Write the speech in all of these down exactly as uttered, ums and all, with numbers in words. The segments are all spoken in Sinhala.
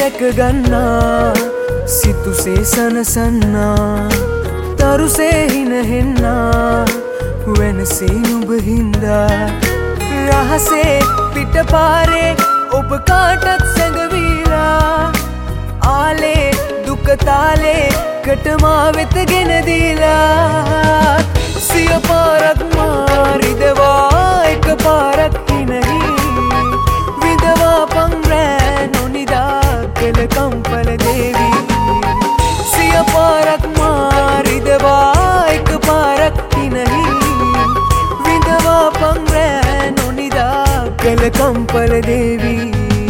රැක ගන්නා සිතුසේ සනසන්නා තරුසේ හිනහෙන්නා වෙනසේ නුඹ හින්දා රහසේ පිටපාරේ ඔබ කාටත් සැඟවීලා ආලේ දුක තාලේ කටමා වෙත ගෙන දීලා සිය පාරක් මාරිදවා එක පාරක් හිනහි විඳවා පංරෑ නොනිදා කළ කම්පල දේවී සිය පාරක් මාරිදවා එක පාරක් හිනහි විඳවා පංරෑ නොනිදා කළ කම්පල දේවී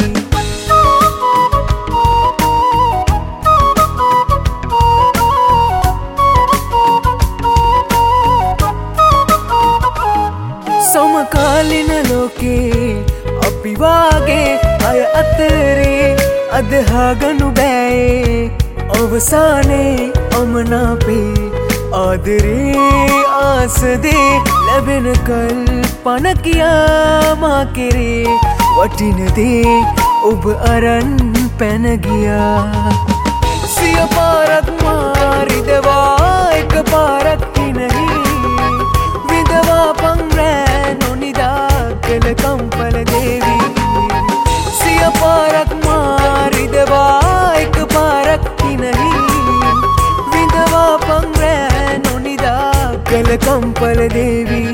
සමකාලින ලෝකේ අපි වාගේ අය අතරේ අදහාගනු බෑයේ අවසානේ අමනාපේ ආදරේ ආසදේ ලැබෙන කල් පණ කියා මා කෙරේ වටිනදේ ඔබ අරන් පැන ගියා සිය පාරක් මාරිදවා එක පාරක් හිනහි විඳවා පංරෑ නොනිදා කළ කම්පල දේවී සිය පාරක් මාරිදවා එක පාරක් හිනහි විඳවා පංරෑ නොනිදා කළ කම්පල දේවී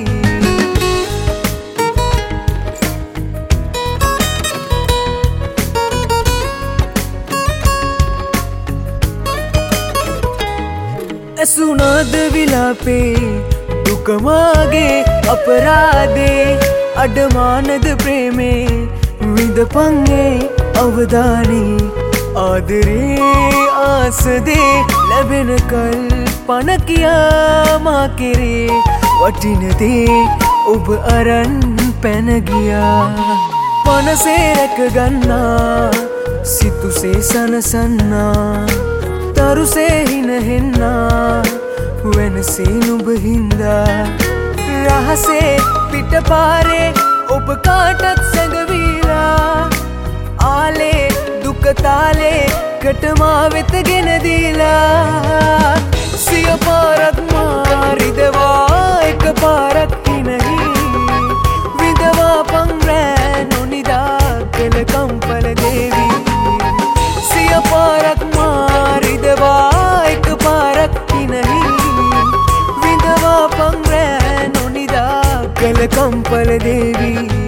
ඇසුනාද විලාපේ දුකමාගේ අපරාදේ අඩමානද ප්‍රේමේ විඳපංගේ අවධානේ ආදරේ ආසදේ ලැබෙන කල් පණ කියා මා කෙරේ වටිනදේ ඔබ අරන් පැන ගියා පනසේ රැක ගන්නා සිතුසේ සනසන්නා තරුසේ හිනහෙන්නා වෙනසේ නුඹ හින්දා රහසේ පිටපාරේ ඔබ කාටත් සැඟවීලා ආලේ දුක තාලේ කටමා වෙත ගෙන දීලා සිය පාරක් මාරිදවා එක පාරක් හිනහි විඳවා පංරෑ නොනිදා කළ කම්පල දේවී සිය පාරක් මාරිදවා එක පාරක් හිනහි විඳවා පංරෑ නොනිදා කළ කම්පල දේවී